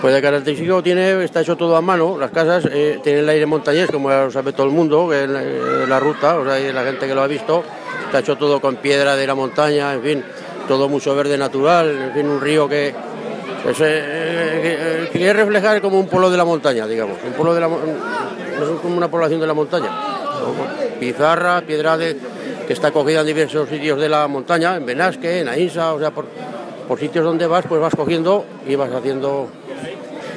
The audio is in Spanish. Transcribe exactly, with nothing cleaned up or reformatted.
Pues de característico tiene, está hecho todo a mano, las casas eh, tienen el aire montañés, como ya lo sabe todo el mundo, que es la, eh, la ruta, o sea, y la gente que lo ha visto, está hecho todo con piedra de la montaña, en fin, todo mucho verde natural, en fin, un río que pues, eh, eh, quiere reflejar como un pueblo de la montaña, digamos, un pueblo de la, no es como una población de la montaña, pizarra, piedra de, que está cogida en diversos sitios de la montaña, en Benasque, en Aínsa, o sea, por, por sitios donde vas, pues vas cogiendo y vas haciendo